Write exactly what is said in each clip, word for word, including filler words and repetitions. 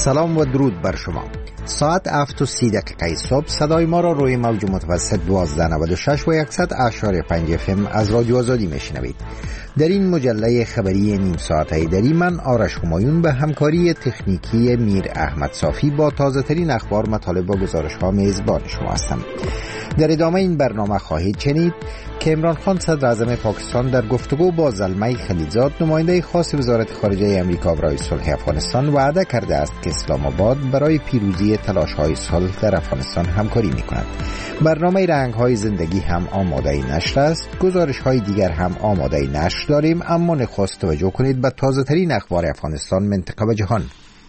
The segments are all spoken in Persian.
سلام و درود بر شما. ساعت هفت و سی دقیقه صبح صدای ما را روی موج متوسط دوازده نود و شش و صد اشاری پنج اف ام از رادیو آزادی میشنوید. در این مجله خبری نیم ساعته ایداری من آرش همایون به همکاری تکنیکی میر احمد صافی با تازه ترین اخبار، مطالب و گزارش ها میزبان شما هستم. در ادامه این برنامه خواهید شنید که عمران خان صدر اعظم پاکستان در گفتگو با زلمه خلیلزاد، نماینده خاص وزارت خارجه امریکا برای صلح افغانستان، وعده کرده است که اسلام آباد برای پیروزی تلاش‌های صلح در افغانستان همکاری می‌کند. برنامه رنگ‌های زندگی هم آماده نشر است. گزارش‌های دیگر هم آماده نشر داریم، اما نخست توجه کنید به تازه‌ترین اخبار افغانستان، منطقه و جهان.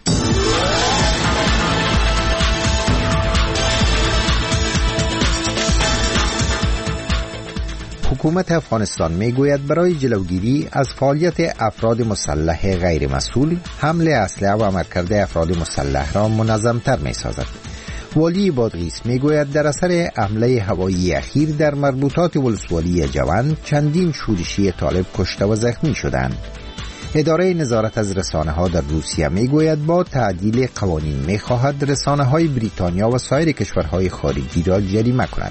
حکومت افغانستان میگوید برای جلوگیری از فعالیت افراد مسلح غیر مسئول، حمل اسلحه و عملکرد افراد مسلح را منظم‌تر می‌سازد. والی بادغیس میگوید در اثر حمله هوایی اخیر در مربوطات ولسوالی جوان چندین شورشی طالب کشته و زخمی شدند. اداره نظارت از رسانه‌ها در روسیه میگوید با تعدیل قوانین می‌خواهد رسانه‌های بریتانیا و سایر کشورهای خارجی را جریمه کند.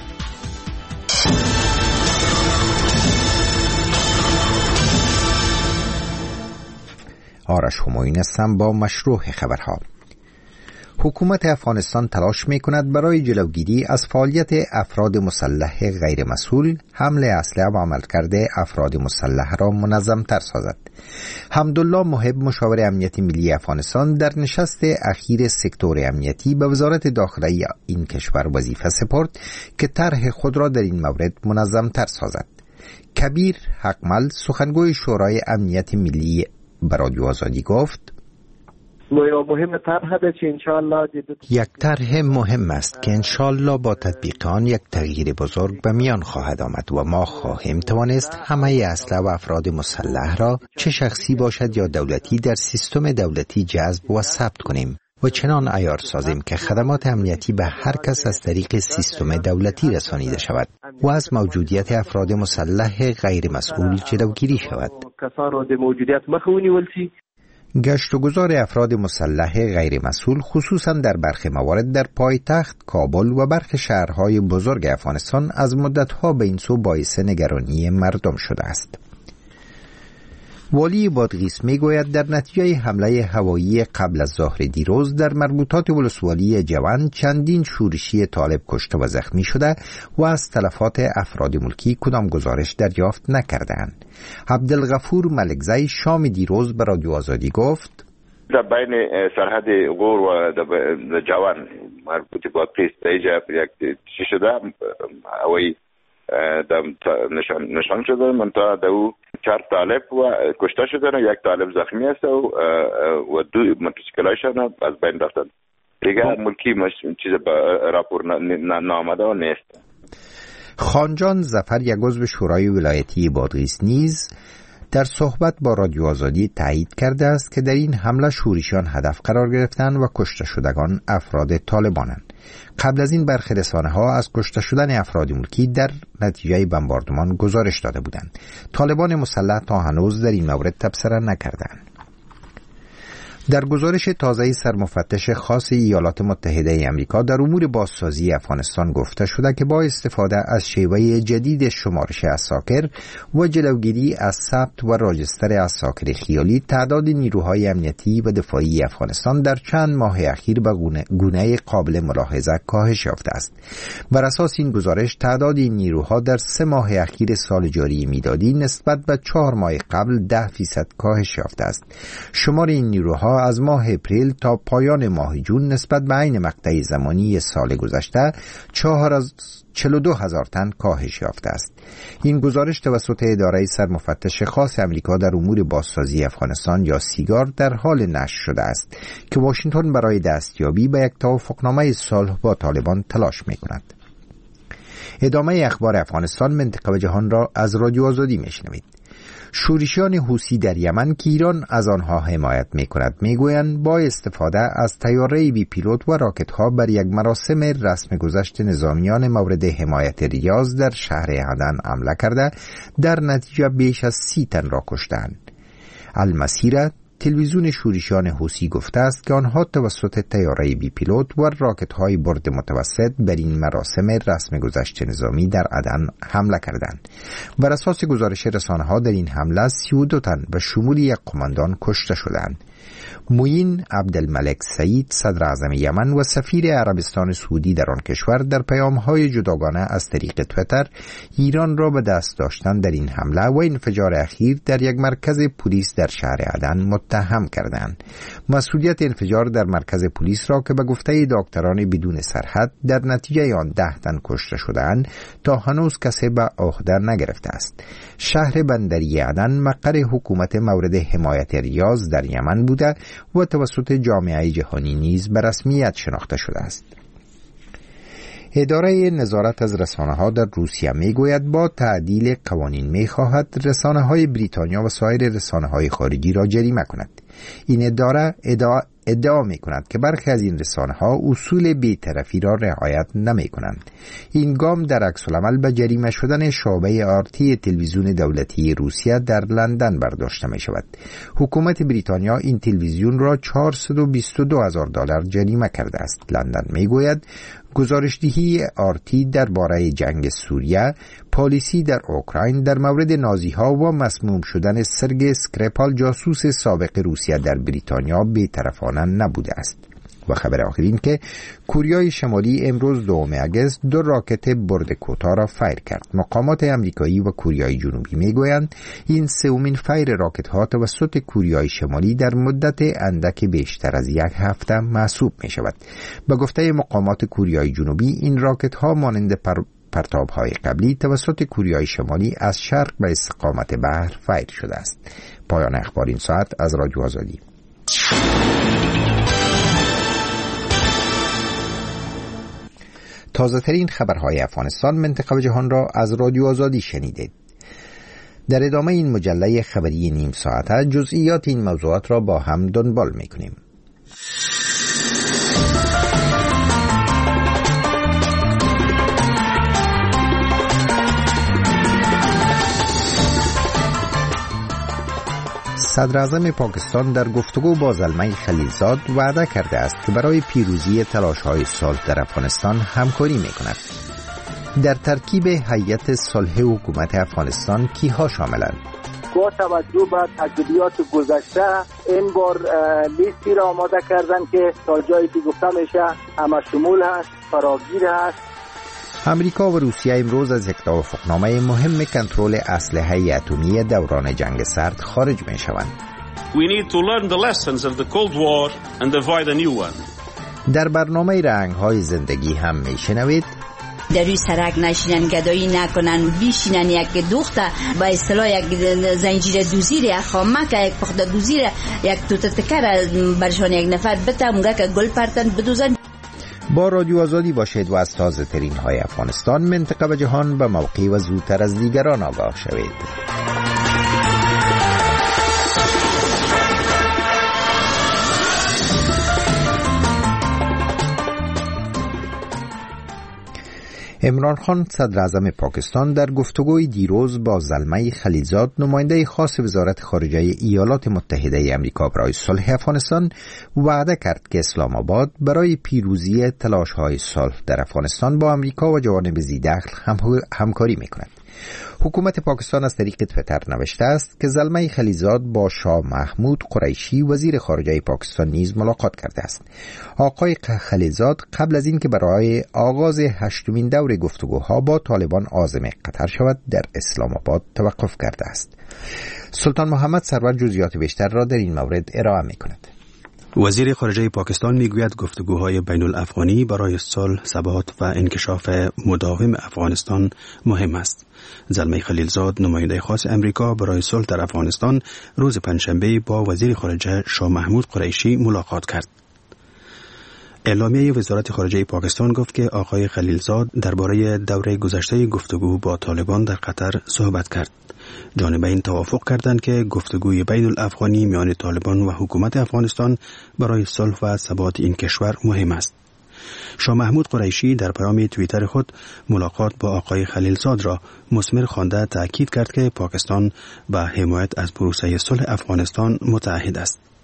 آرش همایون هستم با مشروع خبرها. حکومت افغانستان تلاش می کند برای جلوگیری از فعالیت افراد مسلح غیر مسئول، حمل اسلحه و عملکرد افراد مسلح را منظم‌تر سازد. حمدالله محب، مشاور امنیت ملی افغانستان، در نشست اخیر سکتور امنیتی به وزارت داخلی این کشور وظیفه سپرد که طرح خود را در این مورد منظم‌تر سازد. کبیر حقمل، سخنگوی شورای امنیت ملی به رادیو آزادی گفت: یک طرح مهم است که انشالله با تطبیق آن یک تغییر بزرگ به میان خواهد آمد و ما خواهیم توانست همه اسلحه و افراد مسلح را، چه شخصی باشد یا دولتی، در سیستم دولتی جذب و ثبت کنیم و چنان عیار سازیم که خدمات امنیتی به هر کس از طریق سیستم دولتی رسانیده شود و از موجودیت افراد مسلح غیر مسئول جلوگیری شود. گشت و گذار افراد مسلح غیر مسئول خصوصا در برخی موارد در پایتخت کابل و برخی شهرهای بزرگ افغانستان از مدتها به این سو باعث نگرانی مردم شده است. والی بادغیس میگوید در نتیجه حمله هوایی قبل از ظهر دیروز در مربوطات ولسوالی جوان چندین شورشی طالب کشته و زخمی شده و از تلفات افراد ملکی کدام گزارش دریافت نکردند. عبدالغفور ملکزی شام دیروز به رادیو آزادی گفت: در بین سرحد غور و جوان مربوط به پلیس اینجا یک چی شده، هوایی نشان نشان شده، منتها دو چهار طالب و کشته شدن و یک طالب زخمی است و و دو موتورسیکلایشان از بین رفتن. دیگه ملکی مش چیز به راپور نامده و نیست. خانجان ظفر، یک عضو شورای ولایتی بادغیس، نیز در صحبت با رادیو آزادی تایید کرده است که در این حمله شورشیان هدف قرار گرفتند و کشته شدگان افراد طالبانند. قبل از این برخی رسانه‌ها از کشته شدن افراد ملکی در نتیجه بمباردمان گزارش داده بودند. طالبان مسلح تا هنوز در این مورد تبصره نکردند. در گزارش تازه سرمفتش خاص ایالات متحده امریکا در امور بازسازی افغانستان گفته شده که با استفاده از شیوه جدید شمارش عساکر و جلوگیری از ثبت و راجستر عساکر خیالی، تعداد نیروهای امنیتی و دفاعی افغانستان در چند ماه اخیر به گونه قابل ملاحظه کاهش یافته است. بر اساس این گزارش تعداد این نیروها در سه ماه اخیر سال جاری میلادی نسبت به چهار ماه قبل ده فیصد کاهش یافته است. شمار این نیروها از ماه اپریل تا پایان ماه جون نسبت به عین مقطع زمانی سال گذشته چهل و دو هزار تن کاهش یافته است. این گزارش توسط اداره سرمفتش خاص امریکا در امور بازسازی افغانستان یا سیگار در حال نشر شده است که واشنگتن برای دستیابی به یک توافقنامه صلح با طالبان تلاش می‌کند. ادامه اخبار افغانستان، منطقه و جهان را از رادیو آزادی میشنوید. شورشیان حوثی در یمن که ایران از آنها حمایت می‌کند میگویند با استفاده از طیاره بی پیلوت و راکت‌ها بر یک مراسم رسم گذشت نظامیان مورد حمایت ریاض در شهر عدن حمله کرده در نتیجه بیش از سی تن را کشتند. المسیره تلویزیون شورشیان حوثی گفته است که آنها توسط طیاره بی پیلوت و راکت‌های برد متوسط بر این مراسم رسم گذشت نظامی در عدن حمله کردند. بر اساس گزارش رسانه‌ها در این حمله سی و دو تن و شمول یک قماندان کشته شدند. معین عبدالملک سعید صدر اعظم یمن و سفیر عربستان سعودی در آن کشور در پیام‌های جداگانه از طریق تویتر ایران را به دست داشتن در این حمله و انفجار اخیر در یک مرکز پلیس در شهر عدن متهم کردند. مسئولیت انفجار در مرکز پلیس را که به گفته دکتران بدون سرحد در نتیجه آن ده تن کشته شدند تا هنوز کسی به عهده نگرفته است. شهر بندری عدن مقر حکومت مورد حمایت ریاض در یمن بوده و توسط جامعه جهانی نیز به رسمیت شناخته شده است. اداره نظارت از رسانه‌ها در روسیه میگوید با تعدیل قوانین می‌خواهد رسانه‌های بریتانیا و سایر رسانه‌های خارجی را جریمه کند. این اداره ادعا ادعا می کند که برخی از این رسانه ها اصول بی‌طرفی را رعایت نمی کنند. این گام در عکس العمل به جریمه شدن شعبه آرتی تلویزیون دولتی روسیه در لندن برداشته می شود. حکومت بریتانیا این تلویزیون را چهارصد و بیست و دو هزار دلار جریمه کرده است. لندن می گوید گزارشدهی آرتی درباره جنگ سوریه، پالیسی در اوکراین در مورد نازی‌ها و مسموم شدن سرگئی اسکریپال جاسوس سابق روسیه در بریتانیا بی‌طرفانه نبوده است. و خبر آخر این که کره شمالی امروز دوم اگست دو راکت برد کوتاه را فایر کرد. مقامات آمریکایی و کره جنوبی میگویند این سومین فایر راکت ها توسط کره شمالی در مدت اندک بیشتر از یک هفته محسوب می شود. به گفته مقامات کره جنوبی این راکت ها مانند پر پرتاب های قبلی توسط کره شمالی از شرق به استقامت بحر فایر شده است. پایان اخبار این ساعت از رادیو آزادی. تازه ترین خبرهای افغانستان، منطقه و جهان را از رادیو آزادی شنیدید. در ادامه این مجله خبری نیم ساعته جزئیات این موضوعات را با هم دنبال می‌کنیم. صدر اعظم پاکستان در گفتگو با زلمه خلیلزاد وعده کرده است که برای پیروزی تلاش‌های صلح در افغانستان همکاری می‌کند. در ترکیب هیئت صلح حکومت افغانستان کیها شاملند؟ با توجه به تجربیات گذشته این بار لیستی را آماده کردن که تا جایی که گفته میشه همه شمول هست، فراگیر هست. امریکا و روسیه امروز از یک توافقنامه مهم کنترل اسلحه اتمی دوران جنگ سرد خارج می شوند. We need to learn the lessons of the Cold War and avoid a new one. در برنامه رنگ‌های زندگی هم می شنوید در روی سرک نشینن، گدایی نکنن و بیشینن. یک دوخته با اصطلاح یک زنجیر دوزیر، یک خامک، یک پخته دوزیر، یک توت تکر برشان یک نفر بتمونگه که گل پرتن بدوزن. با رادیو آزادی باشید و از تازه ترین های افغانستان، منطقه و جهان به موقع و زودتر از دیگران آگاه شوید. عمران خان صدر اعظم پاکستان در گفتگوی دیروز با زلمه خلیلزاد نماینده خاص وزارت خارجه ایالات متحده آمریکا برای صلح افغانستان وعده کرد که اسلام آباد برای پیروزی تلاش‌های صلح در افغانستان با آمریکا و جوانب ذی‌دخل هم همکاری می‌کند. حکومت پاکستان از طریق تویتر نوشته است که زلمه خلیلزاد با شاه محمود قریشی وزیر خارجه پاکستان نیز ملاقات کرده است. آقای خلیلزاد قبل از این که برای آغاز هشتمین دور گفتگوها با طالبان عازم قطر شود در اسلام آباد توقف کرده است. سلطان محمد سرور جزئیات بیشتر را در این مورد ارائه می‌کند. وزیر خارجه پاکستان میگوید گفتگوهای بین الافغانی برای صلح، ثبات و انکشاف مداوم افغانستان مهم است. زلمه خلیلزاد نماینده خاص امریکا برای صلح در افغانستان روز پنجشنبه با وزیر خارجه شاه محمود قریشی ملاقات کرد. اعلامیه وزارت خارجه پاکستان گفت که آقای خلیلزاد درباره دوره گذشته گفتگو با طالبان در قطر صحبت کرد. جانبین توافق کردند که گفتگوی بین الافغانی میان طالبان و حکومت افغانستان برای صلح و ثبات این کشور مهم است. شاه محمود قریشی در پیام توییتر خود ملاقات با آقای خلیلزاد را مثمر خوانده تأکید کرد که پاکستان به حمایت از پروسه صلح افغانستان متعهد است.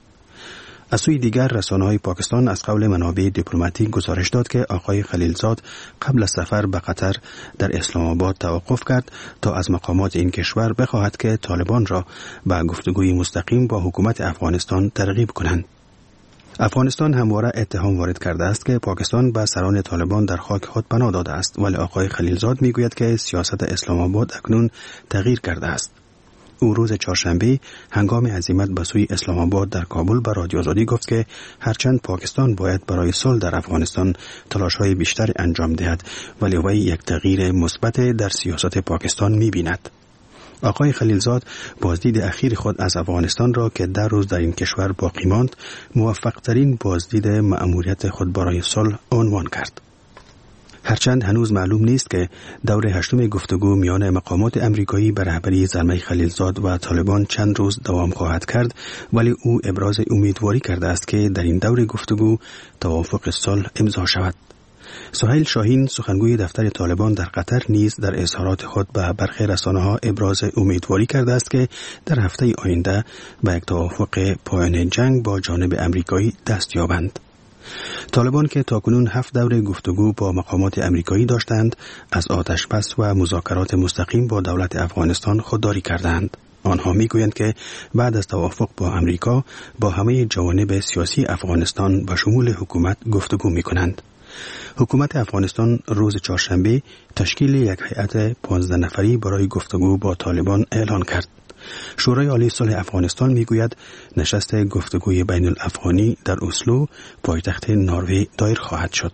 از سوی دیگر رسانه‌های پاکستان از قول منابع دیپلماتیک گزارش داد که آقای خلیلزاد قبل از سفر به قطر در اسلام آباد توقف کرد تا از مقامات این کشور بخواهد که طالبان را به گفتگوی مستقیم با حکومت افغانستان ترغیب کنند. افغانستان همواره اتهام وارد کرده است که پاکستان به سران طالبان در خاک خود پناه داده است، ولی آقای خلیلزاد میگوید که سیاست اسلام آباد اکنون تغییر کرده است. او روز چهارشنبه هنگام عزیمت به سوی اسلام آباد در کابل به رادیو آزادی گفت که هرچند پاکستان باید برای صلح در افغانستان تلاش‌های بیشتر انجام دهد، ولی وی یک تغییر مثبت در سیاست پاکستان می‌بیند. آقای خلیلزاد بازدید اخیر خود از افغانستان را که در روز در این کشور باقی ماند موفق‌ترین بازدید مأموریت خود برای صلح عنوان کرد. هرچند هنوز معلوم نیست که دور هشتم گفتگو میان مقامات امریکایی به رهبری زلمه خلیلزاد و طالبان چند روز دوام خواهد کرد، ولی او ابراز امیدواری کرده است که در این دور گفتگو توافق صلح امضا شود. سهیل شاهین سخنگوی دفتر طالبان در قطر نیز در اظهارات خود به برخی رسانه‌ها ابراز امیدواری کرده است که در هفته آینده به یک توافق پایان جنگ با جانب امریکایی دست یابند. طالبان که تاکنون هفت دور گفتگو با مقامات امریکایی داشتند، از آتشبس و مذاکرات مستقیم با دولت افغانستان خودداری کردند. آنها میگویند که بعد از توافق با امریکا با همه جوانب سیاسی افغانستان و شمول حکومت گفتگو میکنند. حکومت افغانستان روز چهارشنبه تشکیل یک هیئت پانزده نفری برای گفتگو با طالبان اعلان کرد. شورای عالی صلح افغانستان میگوید نشست گفتگوی بین الافغانی در اسلو پایتخت نروژ دایر خواهد شد.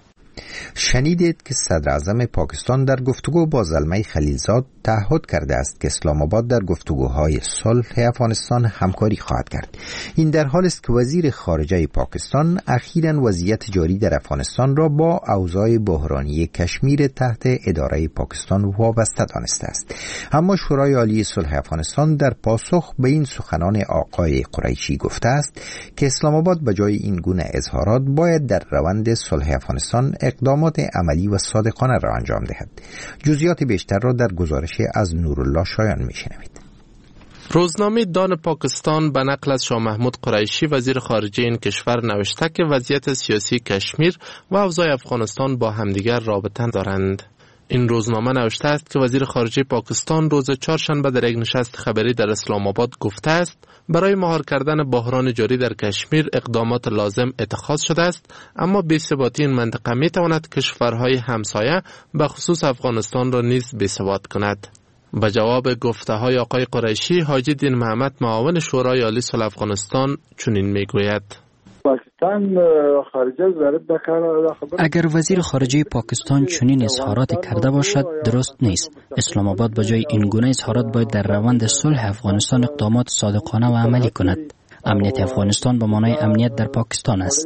شنیدید که صدر اعظم پاکستان در گفتگو با زلمه خلیلزاد تعهد کرده است که اسلام آباد در گفتگوهای صلح افغانستان همکاری خواهد کرد. این در حالی است که وزیر خارجه پاکستان اخیراً وضعیت جاری در افغانستان را با اوضاع بحرانی کشمیر تحت اداره پاکستان وابسته دانسته است. اما شورای عالی صلح افغانستان در پاسخ به این سخنان آقای قریشی گفته است که اسلام آباد به جای این گونه اظهارات باید در روند صلح افغانستان اقدامات عملی و صادقانه را انجام دهد. جزئیات بیشتر را در گزارش از نورالله شایان میشنوید. روزنامه دان پاکستان به نقل از شاه محمود قریشی وزیر خارجه این کشور نوشته که وضعیت سیاسی کشمیر و اوضاع افغانستان با همدیگر رابطه دارند. این روزنامه نوشته است که وزیر خارجه پاکستان روز چهارشنبه در یک نشست خبری در اسلام آباد گفته است برای مهار کردن بحران جاری در کشمیر اقدامات لازم اتخاذ شده است، اما بی‌ثباتی این منطقه می تواند کشورهای همسایه به خصوص افغانستان را نیز بی‌ثبات کند. به جواب گفته های آقای قریشی، حاجی دین محمد معاون شورای عالی صلح افغانستان چنین می گوید: اگر وزیر خارجه پاکستان چنین اظهاراتی کرده باشد درست نیست. اسلام آباد به جای این گونه اظهارات باید در روند صلح افغانستان اقدامات صادقانه و عملی کند. امنیت افغانستان به معنای امنیت در پاکستان است.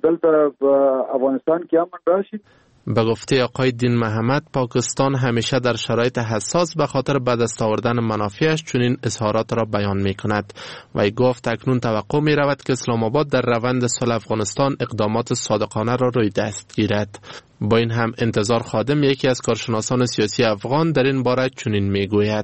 به گفته آقای دین محمد، پاکستان همیشه در شرایط حساس به خاطر به دست آوردن منافعش چنین اظهارات را بیان می کند. و گفت اکنون توقع می رود که اسلام آباد در روند صلح افغانستان اقدامات صادقانه را روی دست گیرد. با این هم انتظار خادم، یکی از کارشناسان سیاسی افغان، در این باره چنین می گوید: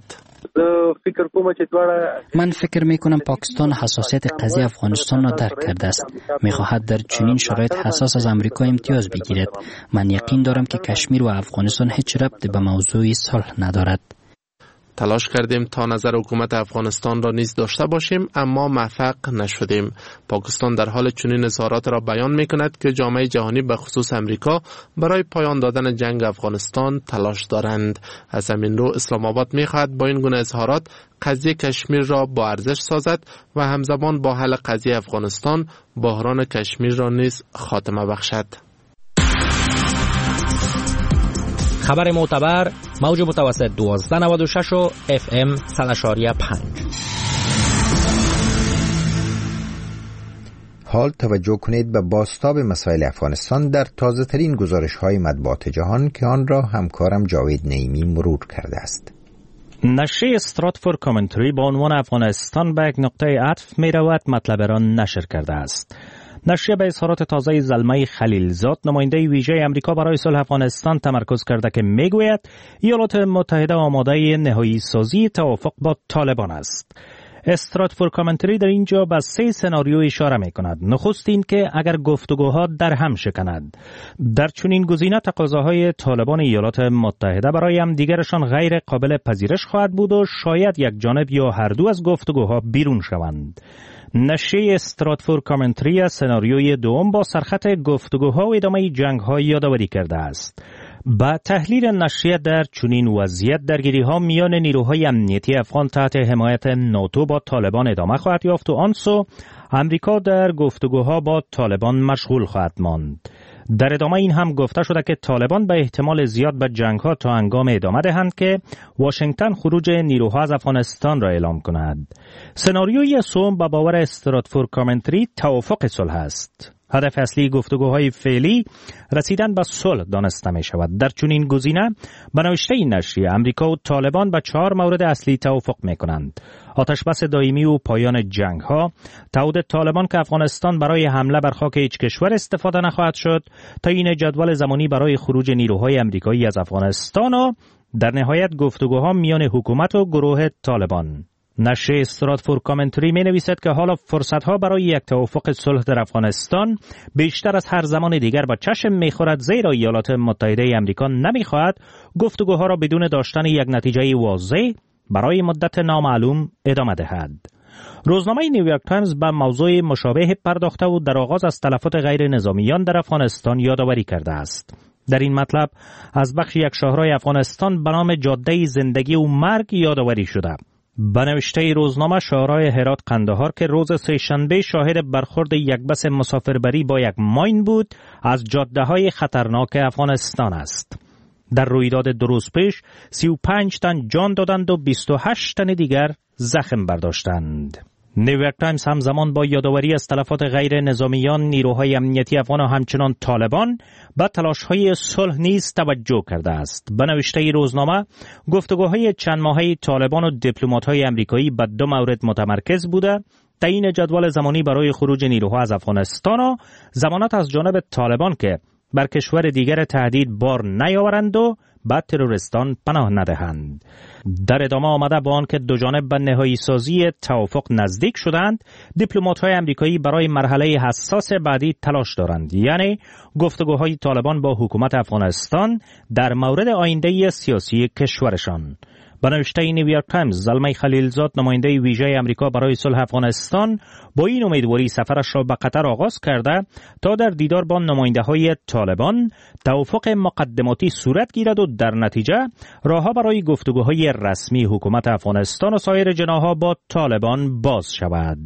من فکر می کنم پاکستان حساسیت قضیه افغانستان را درک کرده است. می خواهد در چنین شرایط حساس از امریکا امتیاز بگیرد. من یقین دارم که کشمیر و افغانستان هیچ ربطی به موضوع صلح ندارد. تلاش کردیم تا نظر حکومت افغانستان را نیز داشته باشیم، اما موفق نشدیم. پاکستان در حال چنین اظهارات را بیان می کند که جامعه جهانی به خصوص امریکا برای پایان دادن جنگ افغانستان تلاش دارند. از همین رو اسلام آباد می خواهد با این گونه اظهارات قضیه کشمیر را با ارزش سازد و همزمان با حل قضیه افغانستان بحران کشمیر را نیز خاتمه بخشد. خبر معتبر، موج متوسط دوازده نود و شش و اف ام صد و پنج. حال توجه کنید به بازتاب مسائل افغانستان در تازه ترین گزارش های مطبوعات جهان که آن را همکارم جاوید نعیمی مرور کرده است. نشریه استراتفورد کامنتری با عنوان افغانستان به یک نقطه عطف می رود مطلب را نشر کرده است. نشریه به اظهارات تازه زلمه خلیلزاد، نماینده ویژه امریکا برای صلح افغانستان، تمرکز کرده که میگوید ایالات متحده آماده نهایی سازی توافق با طالبان است. استراتفور کامنتری در اینجا به سه سناریو اشاره می کند. نخست این که اگر گفتگوها در هم شکند. در چنین گزینه تقاضاهای طالبان ایالات متحده برای هم دیگرشان غیر قابل پذیرش خواهد بود و شاید یک جانب یا هر دو از گفتگوها بیرون شوند. نشریه استراتفور کامنتری سناریوی دوم با سرخط گفتگوها و ادامه جنگ‌ها یادآوری کرده است. با تحلیل نشریه در چنین وضعیت درگیری‌ها میان نیروهای امنیتی افغان تحت حمایت ناتو با طالبان ادامه خواهد یافت و آن سو امریکا در گفتگوها با طالبان مشغول خواهد ماند. در ادامه این هم گفته شده که طالبان به احتمال زیاد به جنگ‌ها تا هنگام ادامه دهند که واشنگتن خروج نیروها از افغانستان را اعلام کند. سناریوی سوم به باور استراتفور کامنتری توافق صلح است. هدف اصلی گفتگوهای فعلی رسیدن به صلح دانسته می شود. در چنین گزینه به نوشته این نشریه امریکا و طالبان به چهار مورد اصلی توافق می کنند: آتش بس دائمی و پایان جنگ ها، تعهد طالبان که افغانستان برای حمله بر خاک هیچ کشور استفاده نخواهد شد، تعیین جدول زمانی برای خروج نیروهای امریکایی از افغانستان و در نهایت گفتگوها میان حکومت و گروه طالبان. نشریه استراتفور کامنتری می نویسد که حالا فرصتها برای یک توافق صلح در افغانستان بیشتر از هر زمان دیگر به چشم می خورد، زیرا ایالات متحده آمریکا نمی خواهد گفتگوها را بدون داشتن یک نتیجه واضح برای مدت نامعلوم ادامه دهد. روزنامه نیویورک تایمز به موضوع مشابه پرداخته و در آغاز از تلفات غیر نظامیان در افغانستان یادآوری کرده است. در این مطلب از بخش یک شاهرای افغانستان به نام جاده زندگی و مرگ یادآوری شده. به نوشته روزنامه، شاهرای هرات قندهار که روز سه‌شنبه شاهد برخورد یک بس مسافربری با یک ماین بود، از جاده‌های خطرناک افغانستان است. در رویداد دو روز پیش سی و پنج تن جان دادند و بیست و هشت تن دیگر زخم برداشتند. نیویورک تایمز همزمان با یادآوری از تلفات غیر نظامیان، نیروهای امنیتی افغان و همچنان طالبان به تلاش‌های صلح نیز توجه کرده است. به نوشته روزنامه، گفتگوهای چند ماهه طالبان و دیپلمات‌های آمریکایی به دو مورد متمرکز بوده: تعیین جدول زمانی برای خروج نیروها از افغانستان و ضمانت از جانب طالبان که بر کشور دیگر تهدید بار نیاورند و به تروریستان پناه ندهند. در ادامه آمده با آن که دو جانب به نهایی سازی توافق نزدیک شدند، دیپلمات‌های آمریکایی برای مرحله حساس بعدی تلاش دارند، یعنی گفتگوهای طالبان با حکومت افغانستان در مورد آینده سیاسی کشورشان. به نوشته نیویورک تایمز، زلمه خلیلزاد، نماینده ویژه آمریکا برای صلح افغانستان، با این امیدواری سفرش را به قطر آغاز کرده تا در دیدار با نماینده‌های طالبان توافق مقدماتی صورت گیرد و در نتیجه راهها برای گفتگوهای رسمی حکومت افغانستان و سایر جناح‌ها با طالبان باز شود.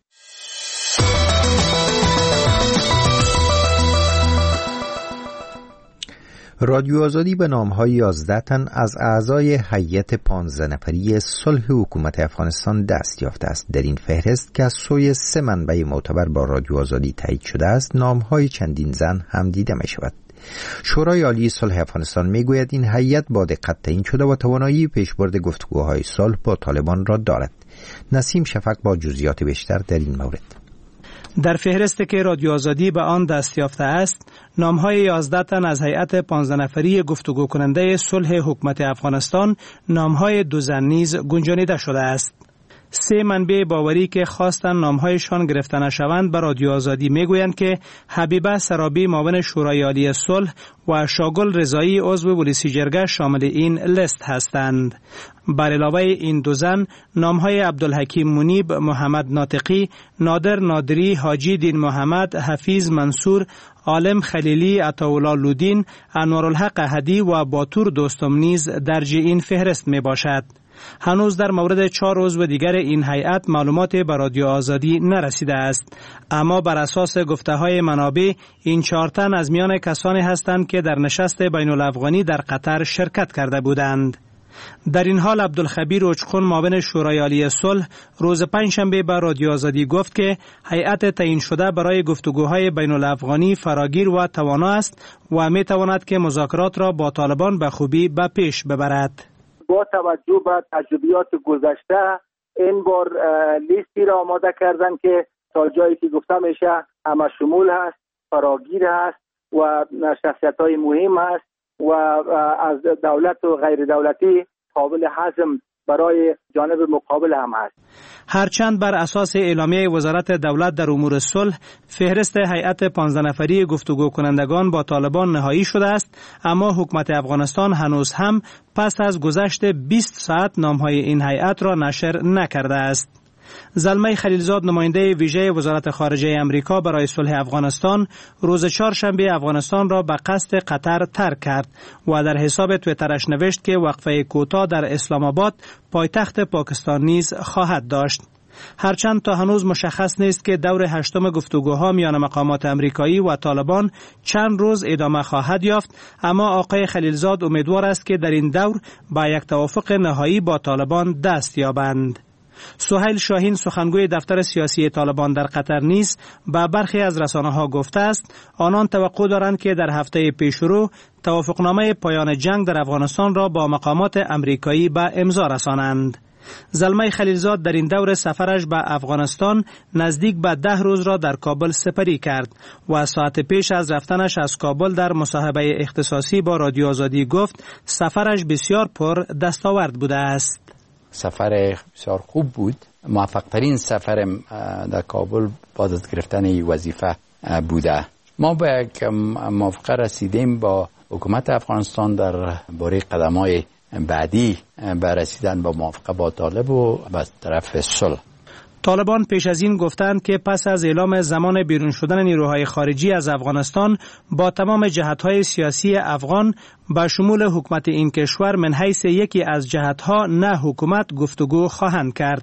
رادیو آزادی به نام‌های یازده تن از اعضای هیئت پانزده نفری صلح حکومت افغانستان دست یافته است. در این فهرست که از سوی سه منبع معتبر با رادیو آزادی تایید شده است، نام‌های چندین زن هم دیده می‌شود. شورای عالی صلح افغانستان می‌گوید این هیئت با دقت تعیین شده و توانایی پیشبرد گفتگوهای صلح با طالبان را دارد. نسیم شفق با جزئیات بیشتر در این مورد. در فهرستی که رادیو آزادی به آن دست یافته است، نام‌های یازده تن از هیئت پانزده نفری گفتگو کننده صلح حکومت افغانستان، نام‌های دو زن نیز گنجانیده شده است. سه منبع باوری که خواستن نام‌هایشان گرفته نشوند به رادیو آزادی میگویند که حبیبه سرابی معاون شورای عالی صلح و شاگل رضایی عضو پلیسی جرگه شامل این لیست هستند. بر علاوه این دو زن، نام‌های عبدالحکیم منیب، محمد ناطقی، نادر نادری، حاجی دین محمد، حفیظ منصور، عالم خلیلی، عطاالله لودین، انوارالحق احدی و باتور دوستم نیز درج این فهرست می باشد. هنوز در مورد چهار عضو دیگر این هیئت معلومات به رادیو آزادی نرسیده است، اما بر اساس گفته‌های منابع این چهار تن از میان کسانی هستند که در نشست بین الافغانی در قطر شرکت کرده بودند. در این حال عبدالخبیر اوچخون معاون شورای عالی صلح روز پنجشنبه به رادیو آزادی گفت که هیئت تعیین شده برای گفتگوهای بین الافغانی فراگیر و توانا است و می تواند که مذاکرات را با طالبان به خوبی به پیش ببرد. با توجه به تجربیات گذشته این بار لیستی را آماده کردن که تا جایی که گفته میشه همه شمول هست، فراگیر هست و شخصیت‌های مهم هست و از دولت و غیر دولتی قابل هضم برای جانب مقابل هم هست. هرچند بر اساس اعلامیه وزارت دولت در امور صلح فهرست هیئت پانزده نفری گفتگو کنندگان با طالبان نهایی شده است، اما حکومت افغانستان هنوز هم پس از گذشت بیست ساعت نامهای این هیئت را نشر نکرده است. زلمه خلیلزاد نماینده ویژه وزارت خارجه امریکا برای صلح افغانستان روز چهارشنبه افغانستان را به قصد قطر ترک کرد و در حساب تویترش نوشت که وقفه کوتاه در اسلام آباد پایتخت پاکستان نیز خواهد داشت. هرچند تا هنوز مشخص نیست که دور هشتم گفتگوها میان مقامات امریکایی و طالبان چند روز ادامه خواهد یافت، اما آقای خلیلزاد امیدوار است که در این دور با یک توافق نهایی با طالبان دست یابند. سهیل شاهین سخنگوی دفتر سیاسی طالبان در قطر نیز به برخی از رسانه‌ها گفته است آنان توقع دارند که در هفته پیشرو توافقنامه پایان جنگ در افغانستان را با مقامات امریکایی به امضا رسانند. زلمه خلیلزاد در این دور سفرش به افغانستان نزدیک به ده روز را در کابل سپری کرد و ساعت پیش از رفتنش از کابل در مصاحبه اختصاصی با رادیو آزادی گفت سفرش بسیار پر دستاورد بوده است. سفر بسیار خوب بود. موفق ترین سفر در کابل بعد از گرفتن این وظیفه بوده. ما به یک موافقه رسیدیم با حکومت افغانستان در باره قدم‌های بعدی به رسیدن با موافقه با طالب و به طرف صلح. طالبان پیش از این گفتند که پس از اعلام زمان بیرون شدن نیروهای خارجی از افغانستان با تمام جهت‌های سیاسی افغان با شمول حکومت این کشور من حیث یکی از جهت‌ها نه حکومت گفتگو خواهند کرد.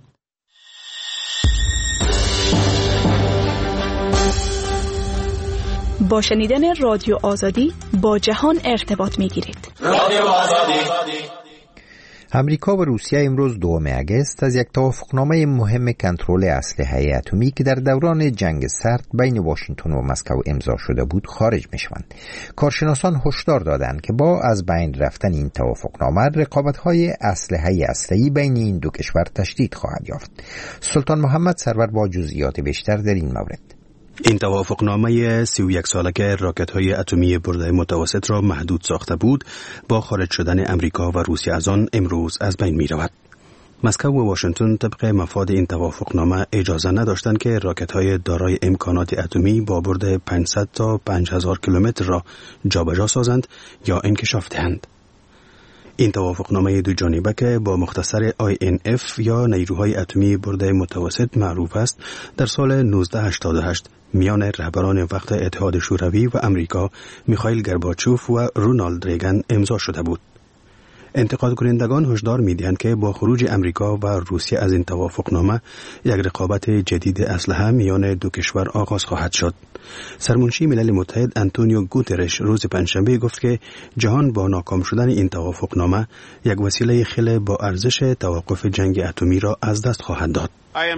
با شنیدن رادیو آزادی با جهان ارتباط می‌گیرید. رادیو آزادی. امریکا و روسیه امروز دوم اگست از یک توافقنامه مهم کنترل اسلحه اتمی که در دوران جنگ سرد بین واشنگتن و مسکو امضا شده بود خارج می‌شوند. کارشناسان هشدار دادند که با از بین رفتن این توافقنامه رقابت‌های اسلحه هسته‌ای بین این دو کشور تشدید خواهد یافت. سلطان محمد سرور با جزئیات بیشتر در این مورد. این توافقنامه سی و یک ساله که راکت‌های اتمی برده متوسط را محدود ساخته بود با خارج شدن امریکا و روسیه از آن امروز از بین می‌رود. مسکو و واشنگتن طبق مفاد این توافقنامه اجازه نداشتند که راکت‌های دارای امکانات اتمی با برد پانصد تا پنج هزار کیلومتر را جابجا سازند یا انکشاف دهند. این توافقنامه دو جانبه که با مختصر آی ان اف یا نیروهای اتمی برده متوسط معروف است، در سال نوزده هشتاد و هشت میان رهبران وقت اتحاد شوروی و امریکا میخائیل گورباچوف و رونالد ریگن امضا شده بود. انتقاد کنندگان هشدار می‌دهند که با خروج امریکا و روسیه از این توافقنامه یک رقابت جدید اسلحه میان دو کشور آغاز خواهد شد. سرمنشی ملل متحد آنتونیو گوترش روز پنجشنبه گفت که جهان با ناکام شدن این توافقنامه یک وسیله خیلی با ارزش توقف جنگ اتمی را از دست خواهد داد.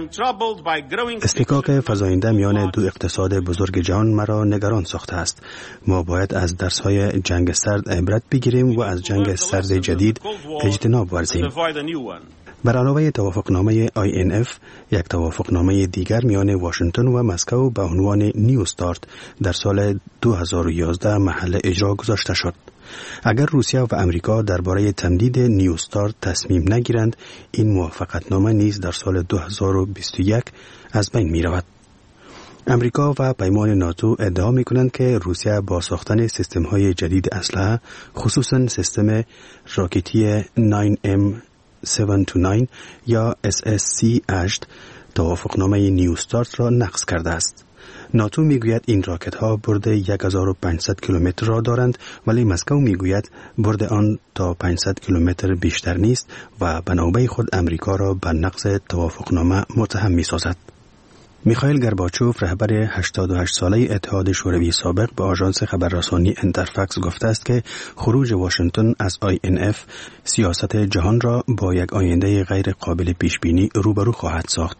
اصطکاک فزاینده میان دو اقتصاد بزرگ جهان مرا نگران ساخته است. ما باید از درس‌های جنگ سرد عبرت بگیریم و از جنگ سرد جدید اجتناب ورزیم. بر علاوه توافقنامه آی ان اف، یک توافقنامه دیگر میان واشنگتن و مسکو به عنوان نیو استارت در سال دو هزار و یازده محل اجرا گذاشته شد. اگر روسیه و امریکا درباره تمدید نیو استارت تصمیم نگیرند، این موافقتنامه نیز در سال دو هزار و بیست و یک از بین می رود. امریکا و پیمان ناتو ادعا می کنند که روسیه با ساختن سیستم های جدید اسلحه، خصوصا سیستم راکتی نه ام هفت دو نه یا اس اس سی هشت توافقنامه نیو استارت را نقض کرده است. ناتو میگوید این راکت ها برد هزار و پانصد کیلومتر را دارند، ولی مسکو میگوید برد آن تا پانصد کیلومتر بیشتر نیست و به نوبه خود امریکا را به نقض توافقنامه متهم میسازد. میخائیل گورباچوف رهبر هشتاد و هشت ساله اتحاد شوروی سابق به آژانس خبررسانی انترفکس گفته است که خروج واشنگتن از آی ان اف سیاست جهان را با یک آینده غیر قابل پیش بینی روبرو خواهد ساخت.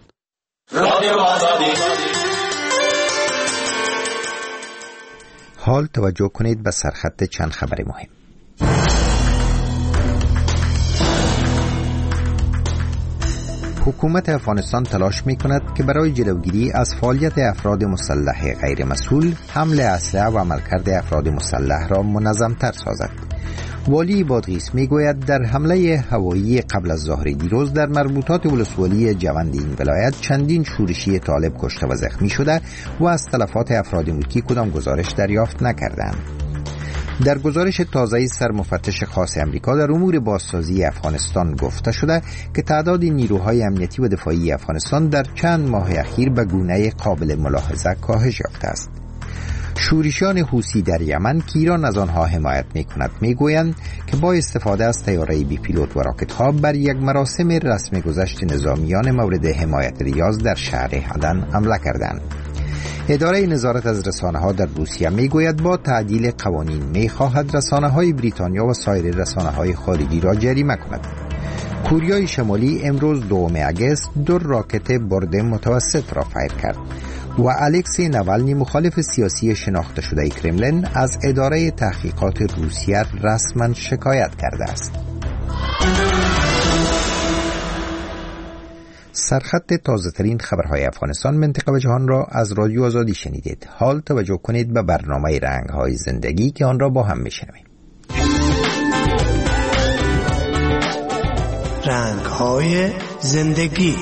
حال توجه کنید به سرخط چند خبر مهم. حکومت افغانستان تلاش می کند که برای جلوگیری از فعالیت افراد مسلح غیر مسئول حمل اسلحه و عملکرد افراد مسلح را منظم‌تر سازد. والی بادغیس میگوید در حمله هوایی قبل از ظهر دیروز در مربوطات ولسوالی جوند این ولایت چندین شورشی طالب کشته و زخمی شده و از تلفات افراد ملکی کدام گزارش دریافت نکردند. در گزارش تازه سرمفتش خاص امریکا در امور بازسازی افغانستان گفته شده که تعداد نیروهای امنیتی و دفاعی افغانستان در چند ماه اخیر به گونه قابل ملاحظه کاهش یافته است. شورشیان حوثی در یمن که ایران از آنها حمایت می‌کند میگویند که با استفاده از طیاره بی پیلوت و راکت‌ها بر یک مراسم رسم گذشت نظامیان مورد حمایت ریاض در شهر عدن حمله کردند. اداره نظارت از رسانه‌ها در روسیه میگوید با تعدیل قوانین می‌خواهد رسانه‌های بریتانیا و سایر رسانه‌های خارجی را جریمه کند. کوریای شمالی امروز دوم اگست دو راکت برد متوسط را فیر کرد و الکسی نوالنی مخالف سیاسی شناخته شده کرملین از اداره تحقیقات روسیه رسما شکایت کرده است. سرخط تازه ترین خبرهای افغانستان، منطقه و جهان را از رادیو آزادی شنیدید. حال توجه کنید به برنامه رنگ‌های زندگی که آن را با هم میشنویم. رنگ‌های زندگی.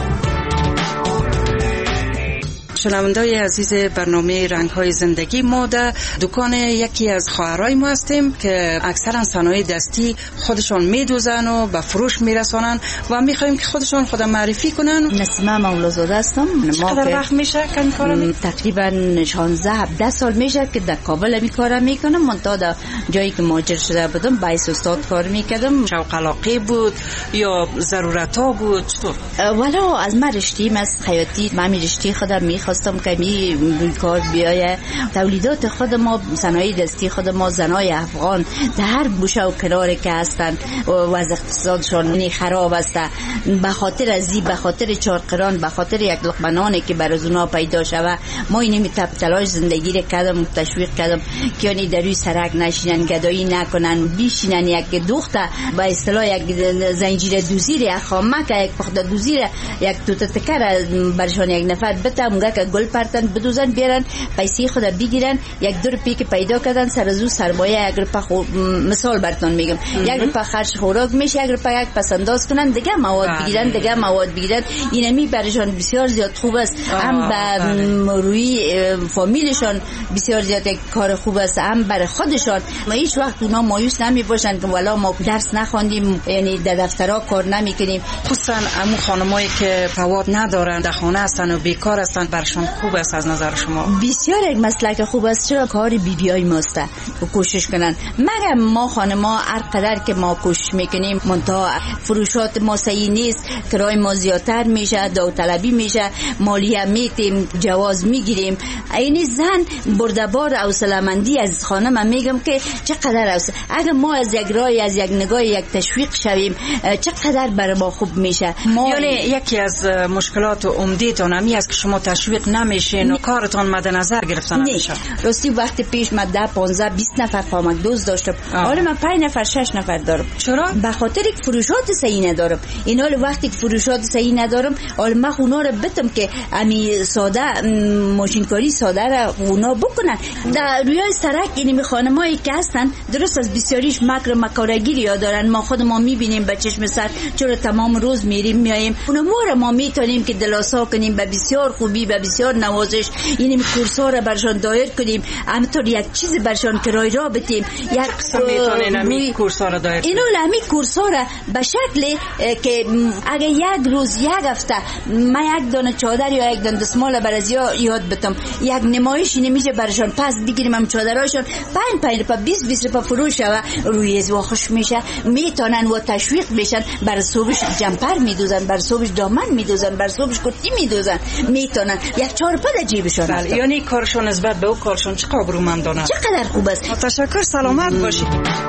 شنوندای عزیز برنامه رنگ‌های زندگی، ما در دکان یکی از خواهرای ما هستیم که اکثرا صنایع دستی خودشان میدوزن و به فروش میرسانن و میخوایم که خودشان خود معرفی کنن. نسیمه مولازاده هستم. چقدر وقت میشه که این کارو می... تقریبا شانزده هفده سال میشه که در کابل می کارم میکنم. من تا در جایی که مهاجر شده بودم بایس استاد کار میکردم. شوق علاقه بود یا ضرورتا بود؟ چطور؟ والا از من رشتیم از خیاطی، من رشتی خودم میخواستم که می روی کار بیایه. تولیدات خود ما، صنایع دستی خود ما، زنای افغان در هر گوشه و کناری که هستن و از اقتصادشان خراب است، به خاطر ازی، به خاطر چارقران، به خاطر یک لقمه نانی که بر از اونا پیدا شوه، ما اینمی تب تلاش زندگی را کردم، تشویق کردم که یعنی در روی سرک نشینن، گدایی نکنن، بیشینن. یک دختر به اصطلاح یک زنجیر دوزی را خامک، یک پخته دوزی را، یک توت تکر برشان یک نفر بته که گل پرتن بدوزن بیارن، پیسه خود بگیرن. یک دو روپیه که پیدا کردن سر از او سرمایه، یک روپیه خو... مثال براتون میگم، یک روپیه خرج خوراک میشه، یک روپیه یک پس انداز کنن، دیگه مواد بگیرن، دیگه مواد بگیرن. اینمی برشان بسیار زیاد خوب است، هم به روی فامیلشان بسیار زیاد یک کار خوب است، هم برای خودشان. ما هیچ وقت اونا مایوس نمی باشن که والا ما درس نخوندیم، یعنی در دفترها کار نمیکنیم. خصوصا همون خانمایی که سواد ندارن، در خانه هستن و بیکار هستن، برشان خوب است از نظر شما؟ بسیار یک مسلک خوب است. چرا؟ کار بی بیای ماست و کوشش کنن. مگر ما خانما هر قدر که ما کوشش میکنیم منتها فروشات ما صحیح نیست، کرای ما زیادتر میشه، داوطلبی میشه، مالیه میتیم، جواز میگیریم. اینی زن بردبار حوصله‌مندی از خانم میگم که چقدر است. اگر ما از یک رای، از یک نگاه، یک تشویق شویم، چقدر برای ما خوب میشه. یعنی یکی از مشکلات عمده‌تون همین است که شما تشویق نمیشین و کارتون مد نظر گرفتن نمیشه. راستی وقت پیش من ده پانزده بیست نفر کمک دوست داشتم، حالا من پنج نفر شش نفر دارم. چرا؟ به خاطر که فروشات صحیح ندارم. اینا وقتی که فروشات صحیح ندارم، حالا من اونا رو بتم که امی ساده ماشینکاری ساده را اونا بکنن. در روی سرک این خانمایی که هستن درست از بسیاریش مکر مکارگیری ها دارن. ما خود ما میبینیم به چشم سر، چرا تمام روز میریم میاییم. اونا ما ما میتونیم که دلاسا کنیم به بسیار خوبی، به بسیار نوازش. این کورس‌ها را برشان دایر کنیم، همینطور یک چیز برشان کرای را بدیم. یک قسم میتونین همین کورس‌ها را دایر کنیم. اینو همین کورس‌ها را به شکل که اگه یک روز یک هفته من یک دانه چادر یا یک دانه دستمال برازیا یاد بدم، یک نمایش نمیشه برشان پس بگیریم هم چادراشون پنج پنج روپا بیست بیست روپا فروش شوه، روی از خوش میشه، میتونن و تشویق بشن. بر صبحش جمپر میدوزن، بر صبحش دامن میدوزن، بر صبحش کتی میدوزن، میتونن یک چهار پد جیبشون. بله، یعنی کارشون نسبت به اون کارشون چه قابرومندانه، چقدر خوب است. تشکر، سلامت باشید.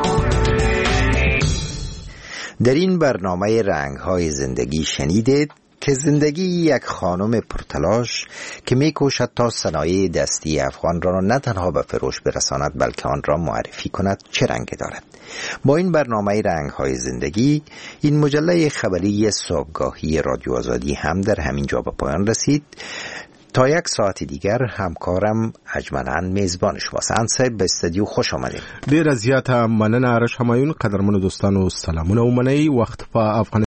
در این برنامه رنگ‌های زندگی شنیدید که زندگی یک خانم پرتلاش که می‌کوشد تا صنایع دستی افغان را نه تنها به فروش برساند بلکه آن را معرفی کند چه رنگی دارد. با این برنامه رنگ‌های زندگی این مجله خبری صبحگاهی رادیو آزادی هم در همین جا به پایان رسید. تا یک ساعت دیگر همکارم اجمنان میزبان شماست. انصای به استودیو خوش آمدید. ډیر زیاته مننه آرش همایون. قدرمن دوستانو سلامونه و منئ. وخت په افغانستان